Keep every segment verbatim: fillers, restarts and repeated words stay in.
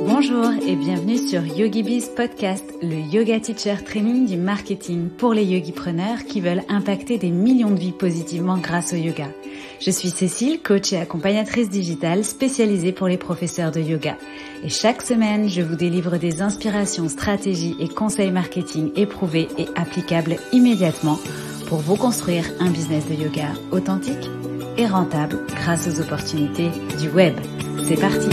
Bonjour et bienvenue sur YogiBiz Podcast, le yoga teacher training du marketing pour les yogipreneurs qui veulent impacter des millions de vies positivement grâce au yoga. Je suis Cécile, coach et accompagnatrice digitale spécialisée pour les professeurs de yoga. Et chaque semaine, je vous délivre des inspirations, stratégies et conseils marketing éprouvés et applicables immédiatement pour vous construire un business de yoga authentique et rentable grâce aux opportunités du web. C'est parti!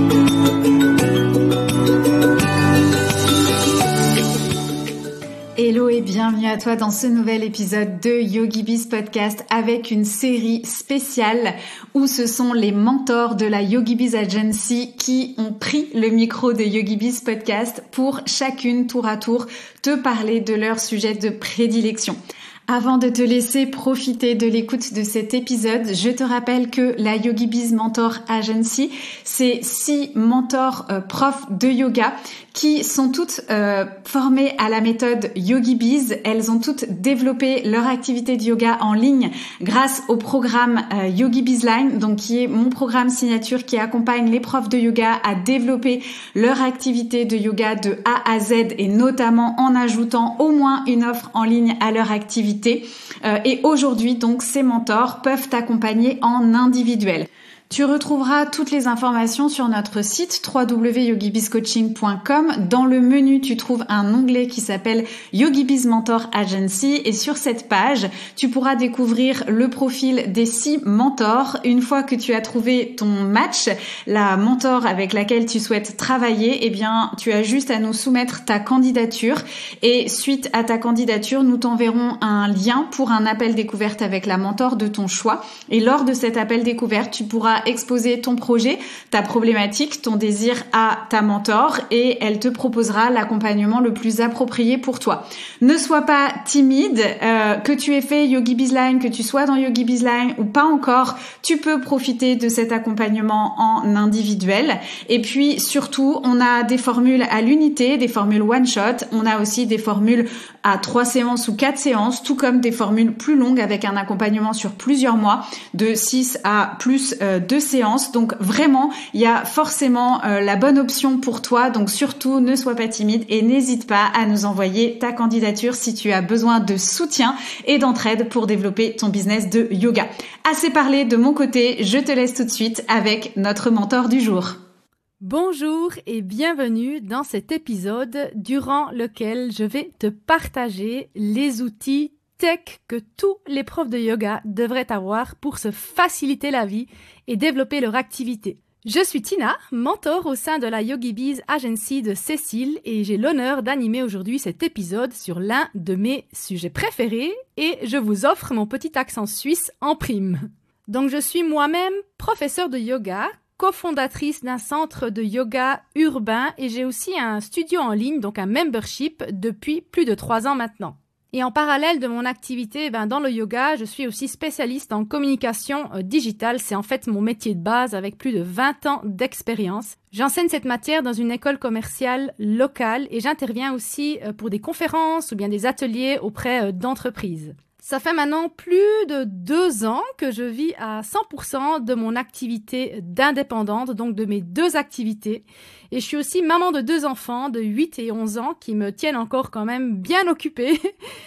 Hello et bienvenue à toi dans ce nouvel épisode de YogiBiz Podcast avec une série spéciale où ce sont les mentors de la YogiBiz Agency qui ont pris le micro de YogiBiz Podcast pour chacune tour à tour te parler de leur sujet de prédilection. Avant de te laisser profiter de l'écoute de cet épisode, je te rappelle que la YogiBiz Mentor Agency, c'est six mentors euh, profs de yoga qui sont toutes euh, formées à la méthode YogiBiz. Elles ont toutes développé leur activité de yoga en ligne grâce au programme euh, YogiBiz Line, donc qui est mon programme signature qui accompagne les profs de yoga à développer leur activité de yoga de A à Z et notamment en ajoutant au moins une offre en ligne à leur activité. Euh, et aujourd'hui, donc, ces mentors peuvent t'accompagner en individuel. Tu retrouveras toutes les informations sur notre site w w w point yogibiz coaching point com. Dans le menu, tu trouves un onglet qui s'appelle YogiBiz Mentor Agency et sur cette page, tu pourras découvrir le profil des six mentors. Une fois que tu as trouvé ton match, la mentor avec laquelle tu souhaites travailler, eh bien, tu as juste à nous soumettre ta candidature et suite à ta candidature, nous t'enverrons un lien pour un appel découverte avec la mentor de ton choix et lors de cet appel découverte, tu pourras exposer ton projet, ta problématique, ton désir à ta mentor et elle te proposera l'accompagnement le plus approprié pour toi. Ne sois pas timide, euh, que tu aies fait YogiBiz Line, que tu sois dans YogiBiz Line ou pas encore, tu peux profiter de cet accompagnement en individuel. Et puis surtout, on a des formules à l'unité, des formules one shot, on a aussi des formules à trois séances ou quatre séances, tout comme des formules plus longues avec un accompagnement sur plusieurs mois, de six à plus euh, deux séances. Donc vraiment, il y a forcément euh, la bonne option pour toi. Donc surtout, ne sois pas timide et n'hésite pas à nous envoyer ta candidature si tu as besoin de soutien et d'entraide pour développer ton business de yoga. Assez parlé de mon côté, je te laisse tout de suite avec notre mentor du jour. Bonjour et bienvenue dans cet épisode durant lequel je vais te partager les outils tech que tous les profs de yoga devraient avoir pour se faciliter la vie et développer leur activité. Je suis Tina, mentor au sein de la YogiBiz Agency de Cécile et j'ai l'honneur d'animer aujourd'hui cet épisode sur l'un de mes sujets préférés et je vous offre mon petit accent suisse en prime. Donc je suis moi-même professeure de yoga, cofondatrice d'un centre de yoga urbain et j'ai aussi un studio en ligne, donc un membership, depuis plus de trois ans maintenant. Et en parallèle de mon activité ben, dans le yoga, je suis aussi spécialiste en communication euh, digitale. C'est en fait mon métier de base avec plus de vingt ans d'expérience. J'enseigne cette matière dans une école commerciale locale et j'interviens aussi euh, pour des conférences ou bien des ateliers auprès euh, d'entreprises. Ça fait maintenant plus de deux ans que je vis à cent pour cent de mon activité d'indépendante, donc de mes deux activités. Et je suis aussi maman de deux enfants de huit et onze ans qui me tiennent encore quand même bien occupée.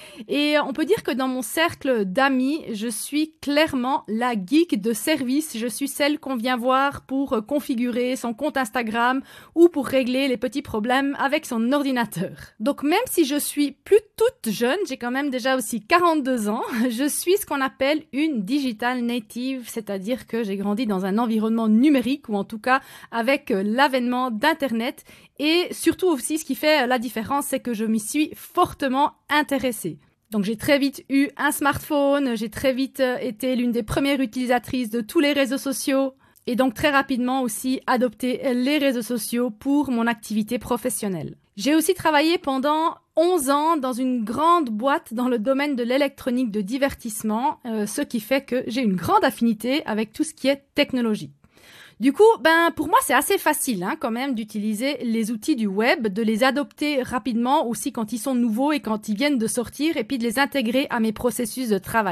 Et on peut dire que dans mon cercle d'amis, je suis clairement la geek de service. Je suis celle qu'on vient voir pour configurer son compte Instagram ou pour régler les petits problèmes avec son ordinateur. Donc même si je suis plus toute jeune, j'ai quand même déjà aussi quarante-deux ans, je suis ce qu'on appelle une digital native, c'est-à-dire que j'ai grandi dans un environnement numérique ou en tout cas avec l'avènement d'Internet et surtout aussi ce qui fait la différence, c'est que je m'y suis fortement intéressée. Donc j'ai très vite eu un smartphone, j'ai très vite été l'une des premières utilisatrices de tous les réseaux sociaux et donc très rapidement aussi adopté les réseaux sociaux pour mon activité professionnelle. J'ai aussi travaillé pendant onze ans dans une grande boîte dans le domaine de l'électronique de divertissement, euh, ce qui fait que j'ai une grande affinité avec tout ce qui est technologie. Du coup, ben pour moi c'est assez facile hein, quand même d'utiliser les outils du web, de les adopter rapidement aussi quand ils sont nouveaux et quand ils viennent de sortir et puis de les intégrer à mes processus de travail.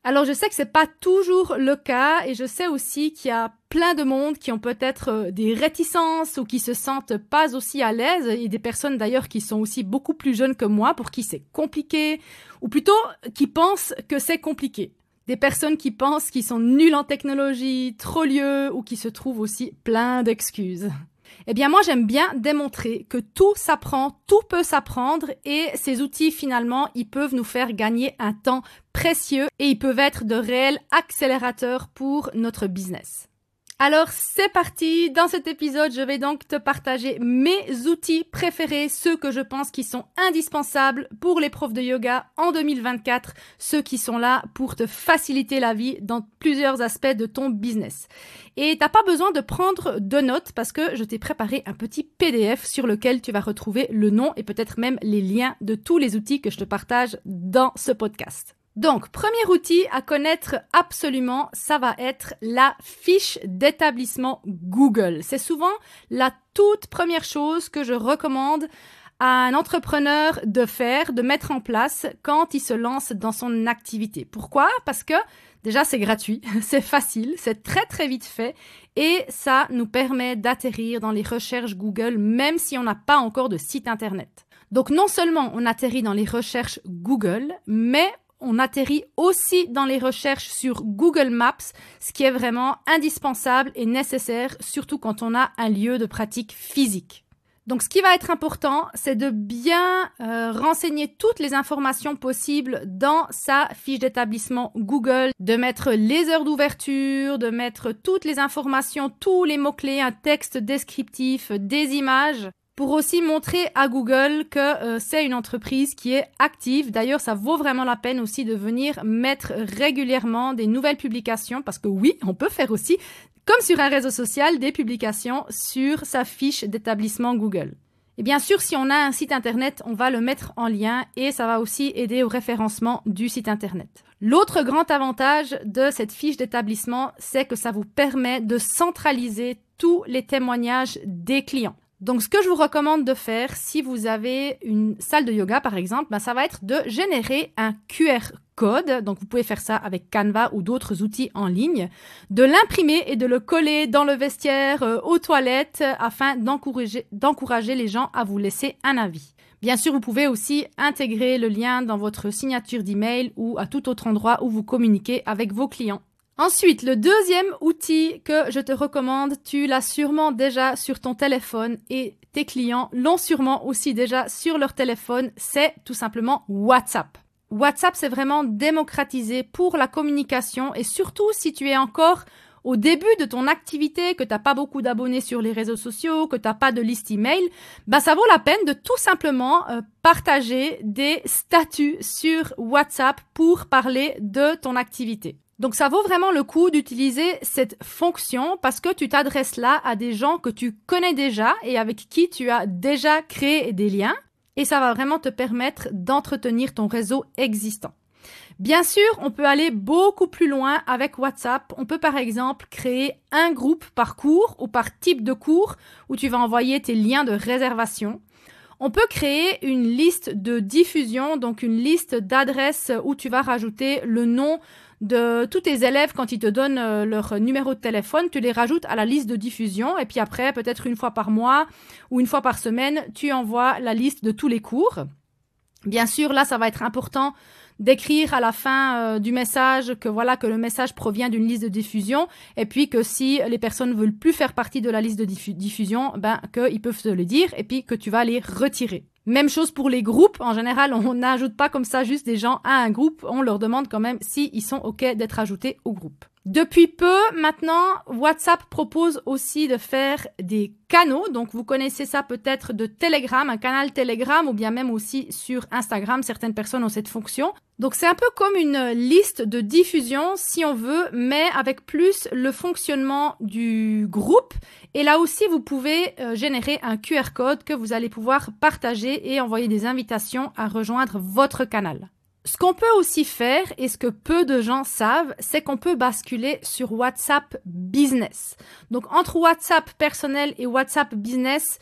Alors je sais que c'est pas toujours le cas et je sais aussi qu'il y a plein de monde qui ont peut-être des réticences ou qui se sentent pas aussi à l'aise et des personnes d'ailleurs qui sont aussi beaucoup plus jeunes que moi pour qui c'est compliqué ou plutôt qui pensent que c'est compliqué. Des personnes qui pensent qu'ils sont nuls en technologie, trop lieux ou qui se trouvent aussi plein d'excuses. Eh bien, moi, j'aime bien démontrer que tout s'apprend, tout peut s'apprendre et ces outils, finalement, ils peuvent nous faire gagner un temps précieux et ils peuvent être de réels accélérateurs pour notre business. Alors, c'est parti. Dans cet épisode, je vais donc te partager mes outils préférés, ceux que je pense qui sont indispensables pour les profs de yoga en deux mille vingt-quatre, ceux qui sont là pour te faciliter la vie dans plusieurs aspects de ton business. Et t'as pas besoin de prendre de notes parce que je t'ai préparé un petit P D F sur lequel tu vas retrouver le nom et peut-être même les liens de tous les outils que je te partage dans ce podcast. Donc, premier outil à connaître absolument, ça va être la fiche d'établissement Google. C'est souvent la toute première chose que je recommande à un entrepreneur de faire, de mettre en place quand il se lance dans son activité. Pourquoi? Parce que déjà, c'est gratuit, c'est facile, c'est très très vite fait et ça nous permet d'atterrir dans les recherches Google même si on n'a pas encore de site internet. Donc, non seulement on atterrit dans les recherches Google, mais on atterrit aussi dans les recherches sur Google Maps, ce qui est vraiment indispensable et nécessaire, surtout quand on a un lieu de pratique physique. Donc, ce qui va être important, c'est de bien euh, renseigner toutes les informations possibles dans sa fiche d'établissement Google, de mettre les heures d'ouverture, de mettre toutes les informations, tous les mots-clés, un texte descriptif, des images, pour aussi montrer à Google que euh, c'est une entreprise qui est active. D'ailleurs, ça vaut vraiment la peine aussi de venir mettre régulièrement des nouvelles publications parce que oui, on peut faire aussi, comme sur un réseau social, des publications sur sa fiche d'établissement Google. Et bien sûr, si on a un site internet, on va le mettre en lien et ça va aussi aider au référencement du site internet. L'autre grand avantage de cette fiche d'établissement, c'est que ça vous permet de centraliser tous les témoignages des clients. Donc, ce que je vous recommande de faire, si vous avez une salle de yoga, par exemple, ben, ça va être de générer un Q R code. Donc, vous pouvez faire ça avec Canva ou d'autres outils en ligne, de l'imprimer et de le coller dans le vestiaire, euh, aux toilettes, euh, afin d'encourager, d'encourager les gens à vous laisser un avis. Bien sûr, vous pouvez aussi intégrer le lien dans votre signature d'email ou à tout autre endroit où vous communiquez avec vos clients. Ensuite, le deuxième outil que je te recommande, tu l'as sûrement déjà sur ton téléphone et tes clients l'ont sûrement aussi déjà sur leur téléphone, c'est tout simplement WhatsApp. WhatsApp, c'est vraiment démocratisé pour la communication et surtout si tu es encore au début de ton activité, que tu n'as pas beaucoup d'abonnés sur les réseaux sociaux, que tu n'as pas de liste email, ben ça vaut la peine de tout simplement euh, partager des statuts sur WhatsApp pour parler de ton activité. Donc, ça vaut vraiment le coup d'utiliser cette fonction parce que tu t'adresses là à des gens que tu connais déjà et avec qui tu as déjà créé des liens et ça va vraiment te permettre d'entretenir ton réseau existant. Bien sûr, on peut aller beaucoup plus loin avec WhatsApp. On peut par exemple créer un groupe par cours ou par type de cours où tu vas envoyer tes liens de réservation. On peut créer une liste de diffusion, donc une liste d'adresses où tu vas rajouter le nom de tous tes élèves quand ils te donnent euh, leur numéro de téléphone, tu les rajoutes à la liste de diffusion et puis après, peut-être une fois par mois ou une fois par semaine, tu envoies la liste de tous les cours. Bien sûr, là, ça va être important d'écrire à la fin euh, du message que voilà que le message provient d'une liste de diffusion et puis que si les personnes veulent plus faire partie de la liste de diffu- diffusion, ben qu'ils peuvent te le dire et puis que tu vas les retirer. Même chose pour les groupes. En général, on n'ajoute pas comme ça juste des gens à un groupe. On leur demande quand même s'ils sont OK d'être ajoutés au groupe. Depuis peu, maintenant, WhatsApp propose aussi de faire des canaux. Donc, vous connaissez ça peut-être de Telegram, un canal Telegram ou bien même aussi sur Instagram. Certaines personnes ont cette fonction. Donc, c'est un peu comme une liste de diffusion, si on veut, mais avec plus le fonctionnement du groupe. Et là aussi, vous pouvez euh, générer un Q R code que vous allez pouvoir partager et envoyer des invitations à rejoindre votre canal. Ce qu'on peut aussi faire, et ce que peu de gens savent, c'est qu'on peut basculer sur WhatsApp Business. Donc, entre WhatsApp personnel et WhatsApp Business,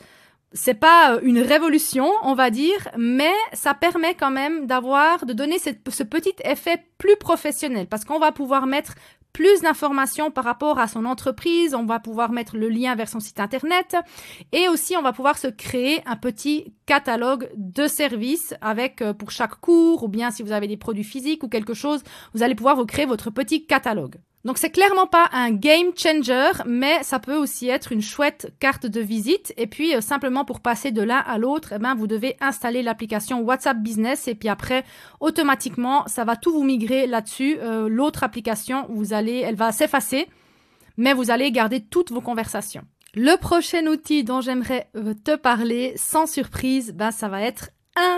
C'est pas une révolution, on va dire, mais ça permet quand même d'avoir, de donner cette, ce petit effet plus professionnel parce qu'on va pouvoir mettre plus d'informations par rapport à son entreprise, on va pouvoir mettre le lien vers son site internet et aussi on va pouvoir se créer un petit catalogue de services avec euh, pour chaque cours ou bien si vous avez des produits physiques ou quelque chose, vous allez pouvoir vous créer votre petit catalogue. Donc c'est clairement pas un game changer, mais ça peut aussi être une chouette carte de visite. Et puis euh, simplement pour passer de l'un à l'autre, eh ben, vous devez installer l'application WhatsApp Business et puis après automatiquement ça va tout vous migrer là-dessus. Euh, l'autre application, vous allez, elle va s'effacer, mais vous allez garder toutes vos conversations. Le prochain outil dont j'aimerais euh, te parler, sans surprise, ben ça va être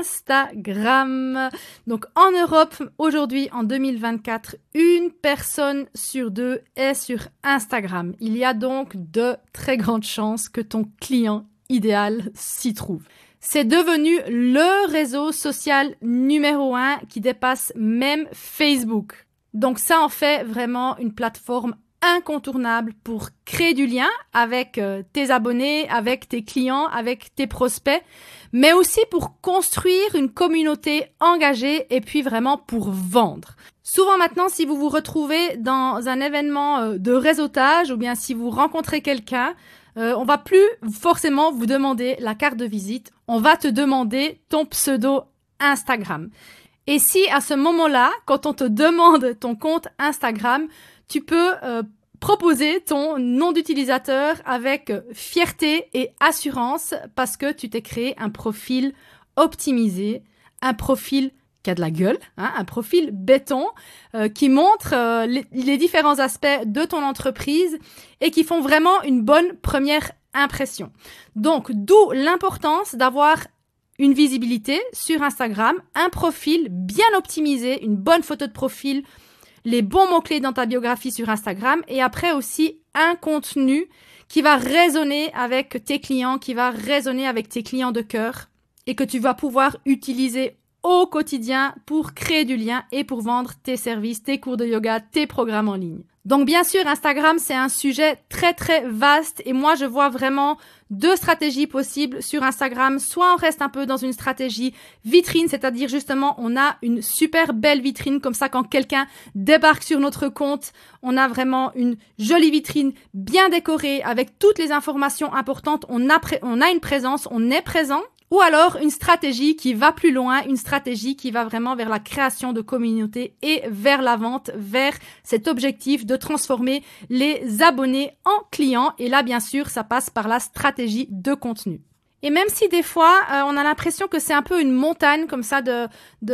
Instagram. Donc en Europe, aujourd'hui en deux mille vingt-quatre, une personne sur deux est sur Instagram. Il y a donc de très grandes chances que ton client idéal s'y trouve. C'est devenu le réseau social numéro un qui dépasse même Facebook. Donc ça en fait vraiment une plateforme incontournable pour créer du lien avec euh, tes abonnés, avec tes clients, avec tes prospects, mais aussi pour construire une communauté engagée et puis vraiment pour vendre. Souvent maintenant, si vous vous retrouvez dans un événement euh, de réseautage ou bien si vous rencontrez quelqu'un, euh, on va plus forcément vous demander la carte de visite, on va te demander ton pseudo Instagram. Et si à ce moment-là, quand on te demande ton compte Instagram, tu peux euh, proposer ton nom d'utilisateur avec fierté et assurance parce que tu t'es créé un profil optimisé, un profil qui a de la gueule, hein, un profil béton euh, qui montre euh, les, les différents aspects de ton entreprise et qui font vraiment une bonne première impression. Donc, d'où l'importance d'avoir une visibilité sur Instagram, un profil bien optimisé, une bonne photo de profil, les bons mots-clés dans ta biographie sur Instagram et après aussi un contenu qui va résonner avec tes clients, qui va résonner avec tes clients de cœur et que tu vas pouvoir utiliser au quotidien pour créer du lien et pour vendre tes services, tes cours de yoga, tes programmes en ligne. Donc bien sûr, Instagram, c'est un sujet très très vaste et moi je vois vraiment deux stratégies possibles sur Instagram. Soit on reste un peu dans une stratégie vitrine, c'est-à-dire justement on a une super belle vitrine comme ça quand quelqu'un débarque sur notre compte, on a vraiment une jolie vitrine bien décorée avec toutes les informations importantes, on a, pré- on a une présence, on est présent. Ou alors une stratégie qui va plus loin, une stratégie qui va vraiment vers la création de communauté et vers la vente, vers cet objectif de transformer les abonnés en clients. Et là, bien sûr, ça passe par la stratégie de contenu. Et même si des fois, euh, on a l'impression que c'est un peu une montagne comme ça de,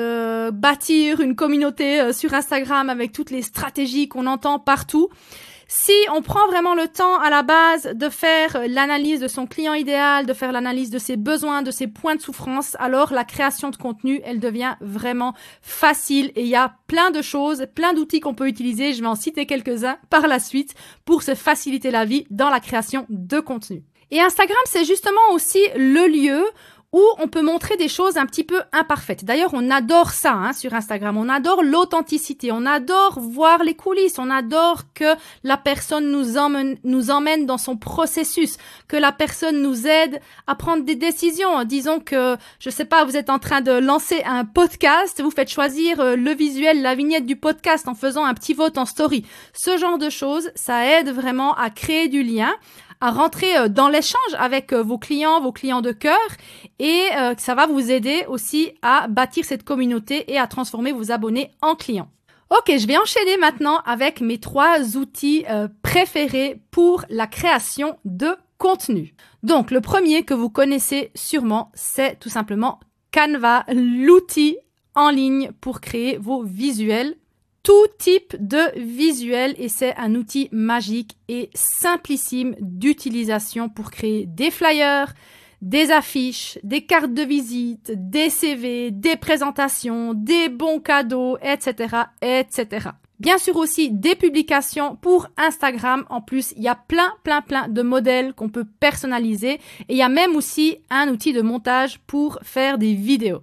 de bâtir une communauté euh, sur Instagram avec toutes les stratégies qu'on entend partout, si on prend vraiment le temps à la base de faire l'analyse de son client idéal, de faire l'analyse de ses besoins, de ses points de souffrance, alors la création de contenu, elle devient vraiment facile et il y a plein de choses, plein d'outils qu'on peut utiliser. Je vais en citer quelques-uns par la suite pour se faciliter la vie dans la création de contenu. Et Instagram, c'est justement aussi le lieu où on peut montrer des choses un petit peu imparfaites. D'ailleurs, on adore ça hein, sur Instagram. On adore l'authenticité. On adore voir les coulisses. On adore que la personne nous emmène, nous emmène dans son processus, que la personne nous aide à prendre des décisions. Disons que, je sais pas, vous êtes en train de lancer un podcast, vous faites choisir le visuel, la vignette du podcast en faisant un petit vote en story. Ce genre de choses, ça aide vraiment à créer du lien, à rentrer dans l'échange avec vos clients, vos clients de cœur et euh, ça va vous aider aussi à bâtir cette communauté et à transformer vos abonnés en clients. Ok, je vais enchaîner maintenant avec mes trois outils euh, préférés pour la création de contenu. Donc, le premier que vous connaissez sûrement, c'est tout simplement Canva, l'outil en ligne pour créer vos visuels. Tout type de visuel et c'est un outil magique et simplissime d'utilisation pour créer des flyers, des affiches, des cartes de visite, des C V, des présentations, des bons cadeaux, et cetera, et cetera. Bien sûr aussi des publications pour Instagram. En plus, il y a plein, plein, plein de modèles qu'on peut personnaliser et il y a même aussi un outil de montage pour faire des vidéos.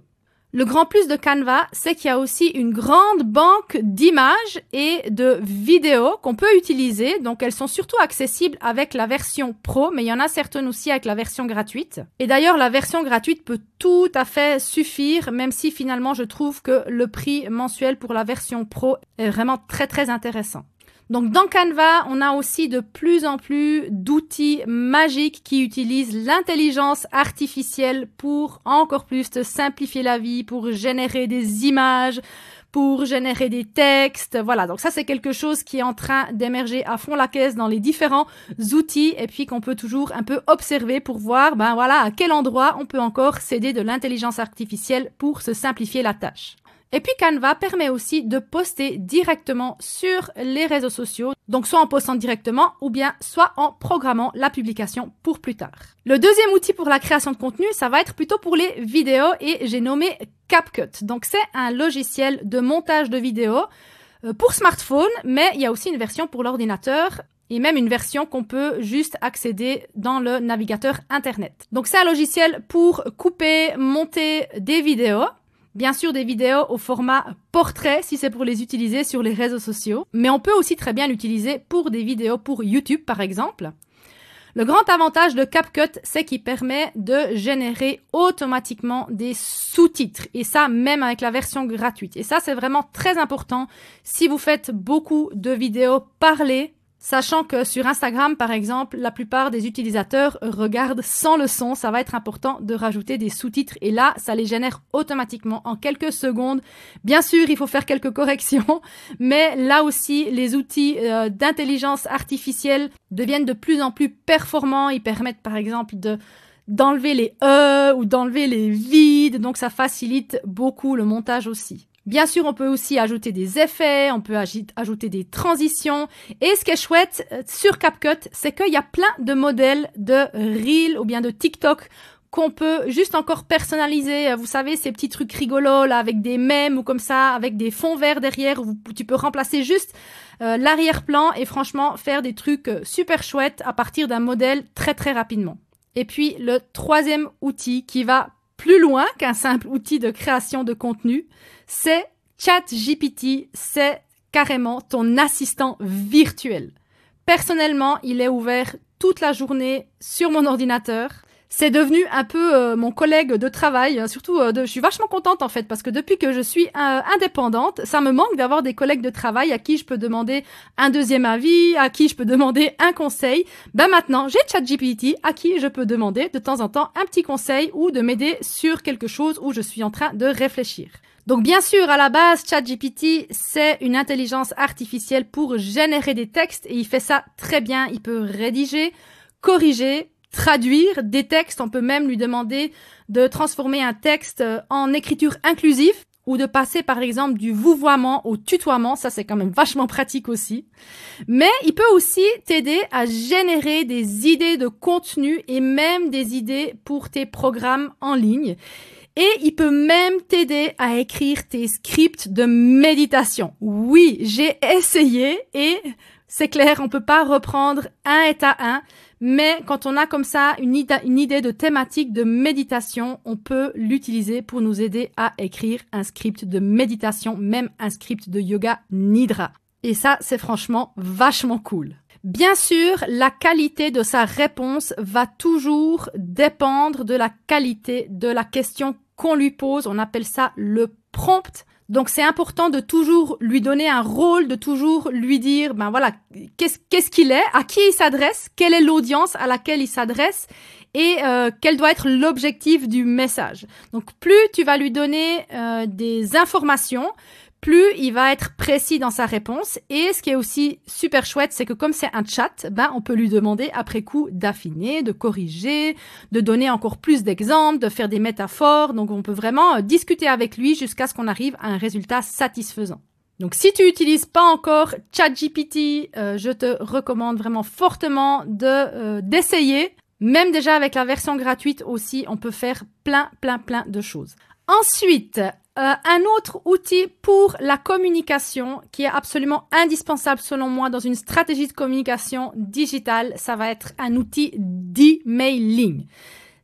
Le grand plus de Canva, c'est qu'il y a aussi une grande banque d'images et de vidéos qu'on peut utiliser. Donc, elles sont surtout accessibles avec la version pro, mais il y en a certaines aussi avec la version gratuite. Et d'ailleurs, la version gratuite peut tout à fait suffire, même si finalement, je trouve que le prix mensuel pour la version pro est vraiment très, très intéressant. Donc, dans Canva, on a aussi de plus en plus d'outils magiques qui utilisent l'intelligence artificielle pour encore plus te simplifier la vie, pour générer des images, pour générer des textes. Voilà, donc ça, c'est quelque chose qui est en train d'émerger à fond la caisse dans les différents outils et puis qu'on peut toujours un peu observer pour voir, ben voilà, à quel endroit on peut encore s'aider de l'intelligence artificielle pour se simplifier la tâche. Et puis Canva permet aussi de poster directement sur les réseaux sociaux, donc soit en postant directement ou bien soit en programmant la publication pour plus tard. Le deuxième outil pour la création de contenu, ça va être plutôt pour les vidéos et j'ai nommé CapCut. Donc c'est un logiciel de montage de vidéos pour smartphone, mais il y a aussi une version pour l'ordinateur et même une version qu'on peut juste accéder dans le navigateur Internet. Donc c'est un logiciel pour couper, monter des vidéos. Bien sûr, des vidéos au format portrait si c'est pour les utiliser sur les réseaux sociaux. Mais on peut aussi très bien l'utiliser pour des vidéos pour YouTube, par exemple. Le grand avantage de CapCut, c'est qu'il permet de générer automatiquement des sous-titres. Et ça, même avec la version gratuite. Et ça, c'est vraiment très important si vous faites beaucoup de vidéos parlées. Sachant que sur Instagram, par exemple, la plupart des utilisateurs regardent sans le son. Ça va être important de rajouter des sous-titres. Et là, ça les génère automatiquement en quelques secondes. Bien sûr, il faut faire quelques corrections. Mais là aussi, les outils euh, d'intelligence artificielle deviennent de plus en plus performants. Ils permettent, par exemple, de d'enlever les E ou d'enlever les vides. Donc, ça facilite beaucoup le montage aussi. Bien sûr, on peut aussi ajouter des effets, on peut ajouter des transitions. Et ce qui est chouette sur CapCut, c'est qu'il y a plein de modèles de Reel ou bien de TikTok qu'on peut juste encore personnaliser. Vous savez, ces petits trucs rigolos là, avec des mèmes ou comme ça, avec des fonds verts derrière où tu peux remplacer juste euh, l'arrière-plan et franchement faire des trucs super chouettes à partir d'un modèle très très rapidement. Et puis, le troisième outil qui va plus loin qu'un simple outil de création de contenu, c'est ChatGPT, c'est carrément ton assistant virtuel. Personnellement, il est ouvert toute la journée sur mon ordinateur. C'est devenu un peu euh, mon collègue de travail, surtout euh, de, je suis vachement contente en fait parce que depuis que je suis euh, indépendante, ça me manque d'avoir des collègues de travail à qui je peux demander un deuxième avis, à qui je peux demander un conseil. Ben maintenant, j'ai ChatGPT à qui je peux demander de temps en temps un petit conseil ou de m'aider sur quelque chose où je suis en train de réfléchir. Donc bien sûr, à la base, ChatGPT, c'est une intelligence artificielle pour générer des textes et il fait ça très bien. Il peut rédiger, corriger, traduire des textes. On peut même lui demander de transformer un texte en écriture inclusive ou de passer par exemple du vouvoiement au tutoiement. Ça, c'est quand même vachement pratique aussi. Mais il peut aussi t'aider à générer des idées de contenu et même des idées pour tes programmes en ligne. Et il peut même t'aider à écrire tes scripts de méditation. Oui, j'ai essayé et c'est clair, on peut pas reprendre un état un, mais quand on a comme ça une idée, une idée de thématique de méditation, on peut l'utiliser pour nous aider à écrire un script de méditation, même un script de yoga nidra. Et ça, c'est franchement vachement cool. Bien sûr, la qualité de sa réponse va toujours dépendre de la qualité de la question qu'on lui pose. On appelle ça le prompt. Donc, c'est important de toujours lui donner un rôle, de toujours lui dire, ben voilà, qu'est-ce, qu'est-ce qu'il est, à qui il s'adresse, quelle est l'audience à laquelle il s'adresse et euh, quel doit être l'objectif du message. Donc, plus tu vas lui donner euh, des informations, plus il va être précis dans sa réponse. Et ce qui est aussi super chouette, c'est que comme c'est un chat, ben on peut lui demander après coup d'affiner, de corriger, de donner encore plus d'exemples, de faire des métaphores. Donc on peut vraiment discuter avec lui jusqu'à ce qu'on arrive à un résultat satisfaisant. Donc si tu n'utilises pas encore ChatGPT, euh, je te recommande vraiment fortement de euh, d'essayer. Même déjà avec la version gratuite aussi, on peut faire plein, plein, plein de choses. Ensuite, Euh, un autre outil pour la communication qui est absolument indispensable selon moi dans une stratégie de communication digitale, ça va être un outil d'emailing.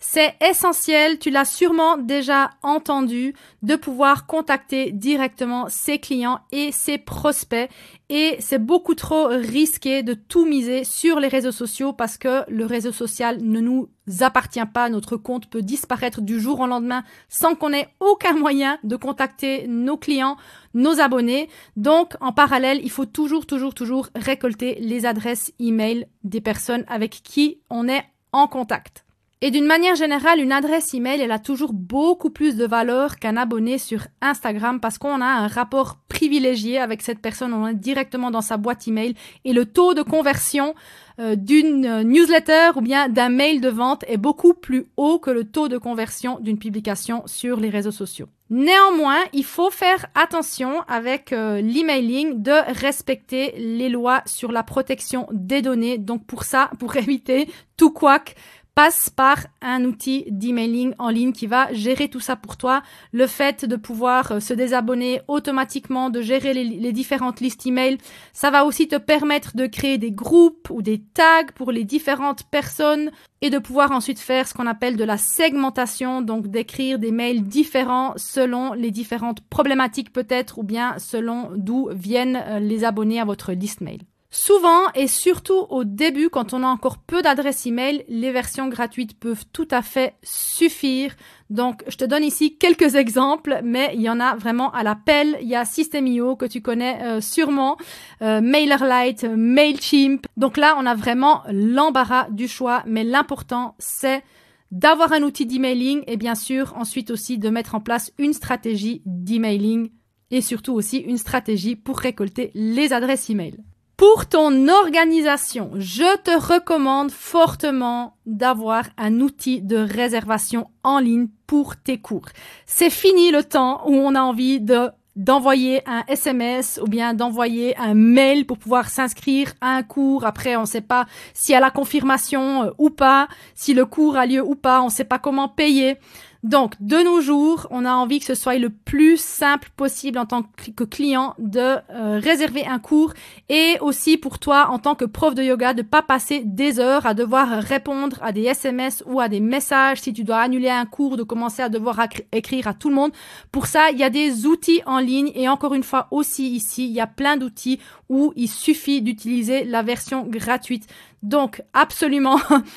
C'est essentiel, tu l'as sûrement déjà entendu, de pouvoir contacter directement ses clients et ses prospects. Et c'est beaucoup trop risqué de tout miser sur les réseaux sociaux parce que le réseau social ne nous appartient pas. Notre compte peut disparaître du jour au lendemain sans qu'on ait aucun moyen de contacter nos clients, nos abonnés. Donc, en parallèle, il faut toujours, toujours, toujours récolter les adresses e-mail des personnes avec qui on est en contact. Et d'une manière générale, une adresse email, elle a toujours beaucoup plus de valeur qu'un abonné sur Instagram parce qu'on a un rapport privilégié avec cette personne, on est directement dans sa boîte email et le taux de conversion euh, d'une newsletter ou bien d'un mail de vente est beaucoup plus haut que le taux de conversion d'une publication sur les réseaux sociaux. Néanmoins, il faut faire attention avec euh, l'emailing de respecter les lois sur la protection des données. Donc pour ça, pour éviter tout couac, passe par un outil d'emailing en ligne qui va gérer tout ça pour toi. Le fait de pouvoir se désabonner automatiquement, de gérer les, les différentes listes email, ça va aussi te permettre de créer des groupes ou des tags pour les différentes personnes et de pouvoir ensuite faire ce qu'on appelle de la segmentation, donc d'écrire des mails différents selon les différentes problématiques peut-être ou bien selon d'où viennent les abonnés à votre liste mail. Souvent et surtout au début, quand on a encore peu d'adresses email, les versions gratuites peuvent tout à fait suffire. Donc, je te donne ici quelques exemples, mais il y en a vraiment à l'appel. Il y a System.io que tu connais euh, sûrement, euh, MailerLite, Mailchimp. Donc là, on a vraiment l'embarras du choix, mais l'important, c'est d'avoir un outil d'emailing et bien sûr, ensuite aussi de mettre en place une stratégie d'emailing et surtout aussi une stratégie pour récolter les adresses email. Pour ton organisation, je te recommande fortement d'avoir un outil de réservation en ligne pour tes cours. C'est fini le temps où on a envie de d'envoyer un S M S ou bien d'envoyer un mail pour pouvoir s'inscrire à un cours. Après, on ne sait pas s'il y a la confirmation ou pas, si le cours a lieu ou pas, on ne sait pas comment payer. Donc, de nos jours, on a envie que ce soit le plus simple possible en tant que client de euh, réserver un cours et aussi pour toi, en tant que prof de yoga, de pas passer des heures à devoir répondre à des S M S ou à des messages si tu dois annuler un cours, de commencer à devoir écrire à tout le monde. Pour ça, il y a des outils en ligne et encore une fois aussi ici, il y a plein d'outils où il suffit d'utiliser la version gratuite. Donc, absolument,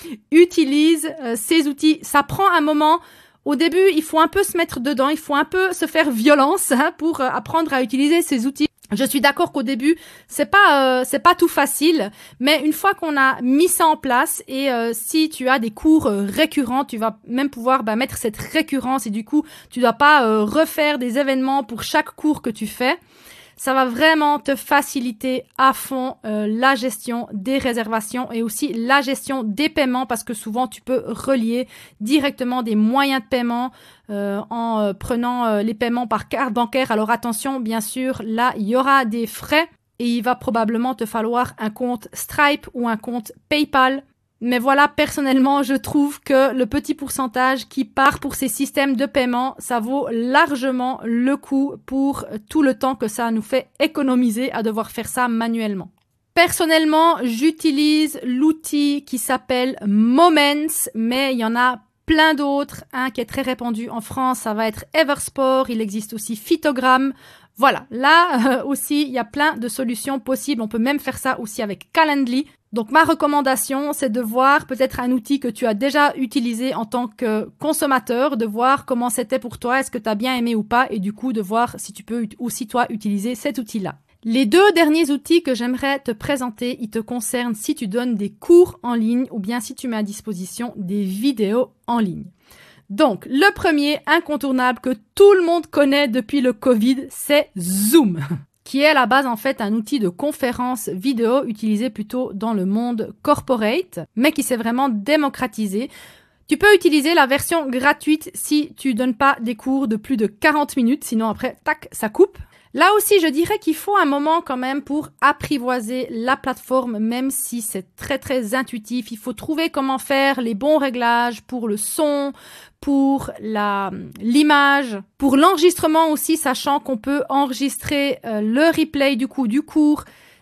utilise euh, ces outils. Ça prend un moment. Au début, il faut un peu se mettre dedans, il faut un peu se faire violence hein, pour euh, apprendre à utiliser ces outils. Je suis d'accord qu'au début, c'est pas euh, c'est pas tout facile, mais une fois qu'on a mis ça en place et euh, si tu as des cours euh, récurrents, tu vas même pouvoir bah, mettre cette récurrence et du coup, tu dois pas euh, refaire des événements pour chaque cours que tu fais. Ça va vraiment te faciliter à fond euh, la gestion des réservations et aussi la gestion des paiements parce que souvent tu peux relier directement des moyens de paiement euh, en euh, prenant euh, les paiements par carte bancaire. Alors attention, bien sûr, là il y aura des frais et il va probablement te falloir un compte Stripe ou un compte PayPal. Mais voilà, personnellement, je trouve que le petit pourcentage qui part pour ces systèmes de paiement, ça vaut largement le coup pour tout le temps que ça nous fait économiser à devoir faire ça manuellement. Personnellement, j'utilise l'outil qui s'appelle Moments, mais il y en a plein d'autres. Un qui est très répandu en France, ça va être Eversport, il existe aussi Phytogram. Voilà, là euh, aussi, il y a plein de solutions possibles. On peut même faire ça aussi avec Calendly. Donc ma recommandation, c'est de voir peut-être un outil que tu as déjà utilisé en tant que consommateur, de voir comment c'était pour toi, est-ce que tu as bien aimé ou pas, et du coup de voir si tu peux aussi toi utiliser cet outil-là. Les deux derniers outils que j'aimerais te présenter, ils te concernent si tu donnes des cours en ligne ou bien si tu mets à disposition des vidéos en ligne. Donc, le premier incontournable que tout le monde connaît depuis le Covid, c'est Zoom, qui est à la base en fait un outil de conférence vidéo utilisé plutôt dans le monde corporate, mais qui s'est vraiment démocratisé. Tu peux utiliser la version gratuite si tu donnes pas des cours de plus de quarante minutes, sinon après, tac, ça coupe. Là aussi, je dirais qu'il faut un moment quand même pour apprivoiser la plateforme, même si c'est très très intuitif. Il faut trouver comment faire les bons réglages pour le son, pour la l'image, pour l'enregistrement aussi, sachant qu'on peut enregistrer euh, le replay du coup du cours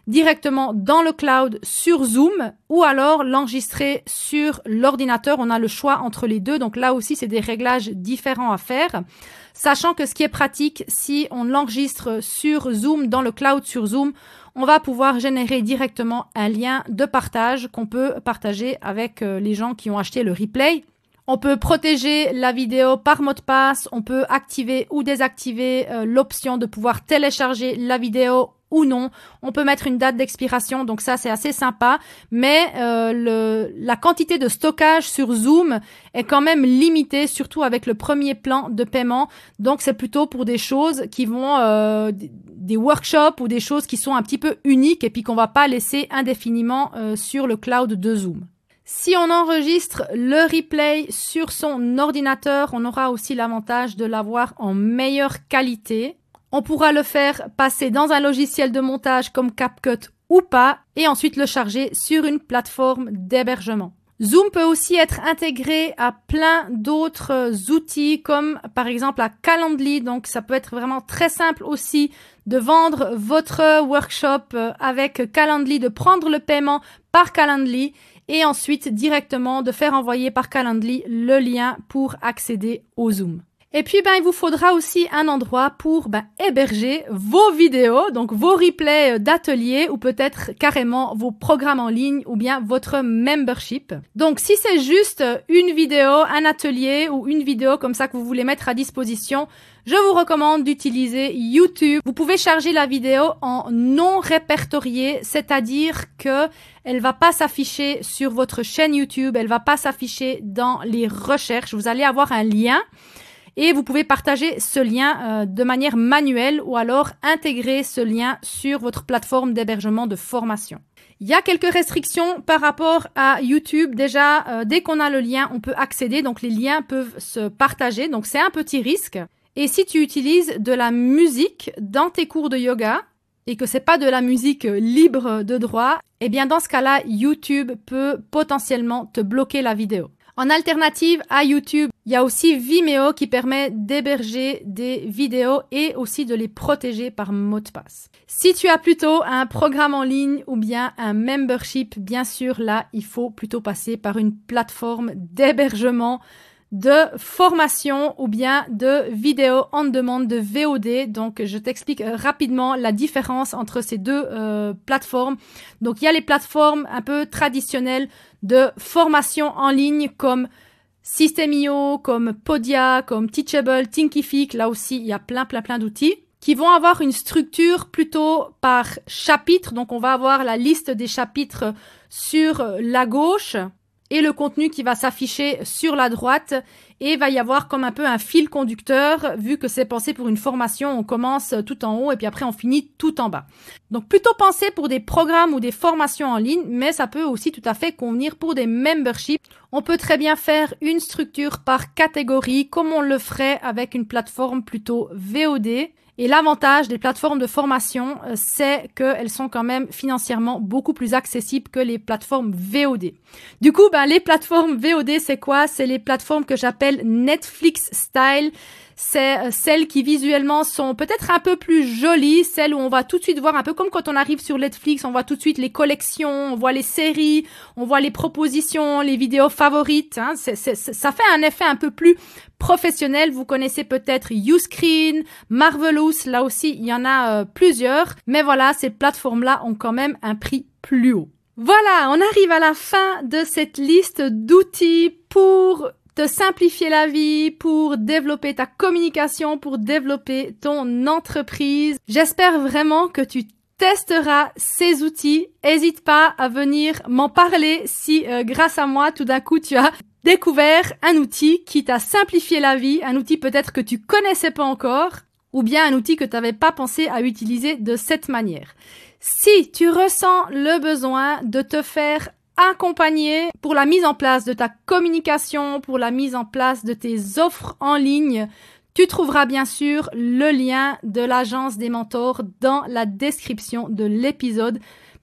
directement dans le cloud sur Zoom ou alors l'enregistrer sur l'ordinateur. On a le choix entre les deux. Donc là aussi, c'est des réglages différents à faire. Sachant que ce qui est pratique, si on l'enregistre sur Zoom, dans le cloud sur Zoom, on va pouvoir générer directement un lien de partage qu'on peut partager avec les gens qui ont acheté le replay. On peut protéger la vidéo par mot de passe, on peut activer ou désactiver euh, l'option de pouvoir télécharger la vidéo ou non. On peut mettre une date d'expiration, donc ça c'est assez sympa. Mais euh, le, la quantité de stockage sur Zoom est quand même limitée, surtout avec le premier plan de paiement. Donc c'est plutôt pour des choses qui vont, euh, des workshops ou des choses qui sont un petit peu uniques et puis qu'on va pas laisser indéfiniment euh, sur le cloud de Zoom. Si on enregistre le replay sur son ordinateur, on aura aussi l'avantage de l'avoir en meilleure qualité. On pourra le faire passer dans un logiciel de montage comme CapCut ou pas et ensuite le charger sur une plateforme d'hébergement. Zoom peut aussi être intégré à plein d'autres outils comme par exemple à Calendly. Donc ça peut être vraiment très simple aussi de vendre votre workshop avec Calendly, de prendre le paiement par Calendly et ensuite directement de faire envoyer par Calendly le lien pour accéder au Zoom. Et puis, ben, il vous faudra aussi un endroit pour ben, héberger vos vidéos, donc vos replays d'ateliers ou peut-être carrément vos programmes en ligne ou bien votre membership. Donc, si c'est juste une vidéo, un atelier ou une vidéo comme ça que vous voulez mettre à disposition, je vous recommande d'utiliser YouTube. Vous pouvez charger la vidéo en non répertorié, c'est-à-dire que elle va pas s'afficher sur votre chaîne YouTube, elle va pas s'afficher dans les recherches. Vous allez avoir un lien. Et vous pouvez partager ce lien euh, de manière manuelle ou alors intégrer ce lien sur votre plateforme d'hébergement de formation. Il y a quelques restrictions par rapport à YouTube. Déjà, euh, dès qu'on a le lien, on peut accéder. Donc, les liens peuvent se partager. Donc, c'est un petit risque. Et si tu utilises de la musique dans tes cours de yoga et que c'est pas de la musique libre de droit, eh bien, dans ce cas-là, YouTube peut potentiellement te bloquer la vidéo. En alternative à YouTube, il y a aussi Vimeo qui permet d'héberger des vidéos et aussi de les protéger par mot de passe. Si tu as plutôt un programme en ligne ou bien un membership, bien sûr, là, il faut plutôt passer par une plateforme d'hébergement de formation ou bien de vidéo on demand, de V O D. Donc, je t'explique rapidement la différence entre ces deux euh, plateformes. Donc, il y a les plateformes un peu traditionnelles de formation en ligne comme System.io, comme Podia, comme Teachable, Thinkific. Là aussi, il y a plein, plein, plein d'outils qui vont avoir une structure plutôt par chapitre. Donc, on va avoir la liste des chapitres sur la gauche et le contenu qui va s'afficher sur la droite et il va y avoir comme un peu un fil conducteur vu que c'est pensé pour une formation, on commence tout en haut et puis après on finit tout en bas. Donc plutôt pensé pour des programmes ou des formations en ligne, mais ça peut aussi tout à fait convenir pour des memberships. On peut très bien faire une structure par catégorie comme on le ferait avec une plateforme plutôt V O D. Et l'avantage des plateformes de formation, c'est qu'elles sont quand même financièrement beaucoup plus accessibles que les plateformes V O D. Du coup, ben, les plateformes V O D, c'est quoi? C'est les plateformes que j'appelle Netflix style. C'est celles qui visuellement sont peut-être un peu plus jolies, celles où on va tout de suite voir, un peu comme quand on arrive sur Netflix, on voit tout de suite les collections, on voit les séries, on voit les propositions, les vidéos favorites. Hein. C'est, c'est, ça fait un effet un peu plus professionnel. Vous connaissez peut-être Uscreen, Marvelous, là aussi il y en a euh, plusieurs. Mais voilà, ces plateformes-là ont quand même un prix plus haut. Voilà, on arrive à la fin de cette liste d'outils pour te simplifier la vie, pour développer ta communication, pour développer ton entreprise. J'espère vraiment que tu testeras ces outils. N'hésite pas à venir m'en parler si euh, grâce à moi, tout d'un coup, tu as découvert un outil qui t'a simplifié la vie, un outil peut-être que tu connaissais pas encore, ou bien un outil que tu n'avais pas pensé à utiliser de cette manière. Si tu ressens le besoin de te faire accompagner pour la mise en place de ta communication, pour la mise en place de tes offres en ligne, tu trouveras bien sûr le lien de l'agence des mentors dans la description de l'épisode.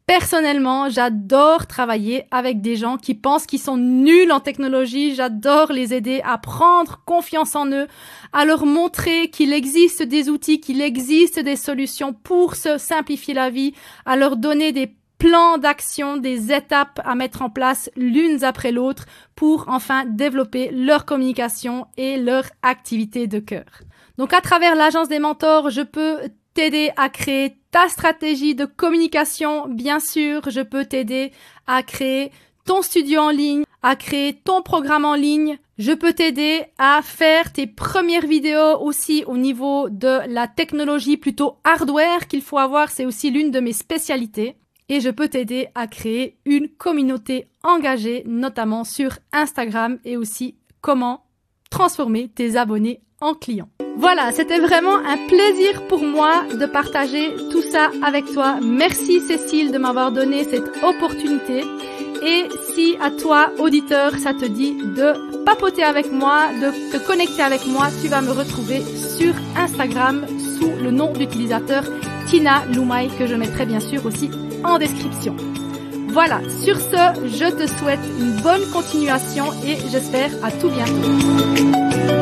Personnellement, j'adore travailler avec des gens qui pensent qu'ils sont nuls en technologie. J'adore les aider à prendre confiance en eux, à leur montrer qu'il existe des outils, qu'il existe des solutions pour se simplifier la vie, à leur donner des plans d'action, des étapes à mettre en place l'une après l'autre pour enfin développer leur communication et leur activité de cœur. Donc à travers l'agence des mentors, je peux t'aider à créer ta stratégie de communication. Bien sûr, je peux t'aider à créer ton studio en ligne, à créer ton programme en ligne. Je peux t'aider à faire tes premières vidéos aussi au niveau de la technologie plutôt hardware qu'il faut avoir. C'est aussi l'une de mes spécialités. Et je peux t'aider à créer une communauté engagée, notamment sur Instagram, et aussi comment transformer tes abonnés en clients. Voilà, c'était vraiment un plaisir pour moi de partager tout ça avec toi. Merci Cécile de m'avoir donné cette opportunité. Et si à toi, auditeur, ça te dit de papoter avec moi, de te connecter avec moi, tu vas me retrouver sur Instagram sous le nom d'utilisateur Tina Loumaï, que je mettrai bien sûr aussi en description. Voilà, sur ce, je te souhaite une bonne continuation et j'espère à tout bientôt.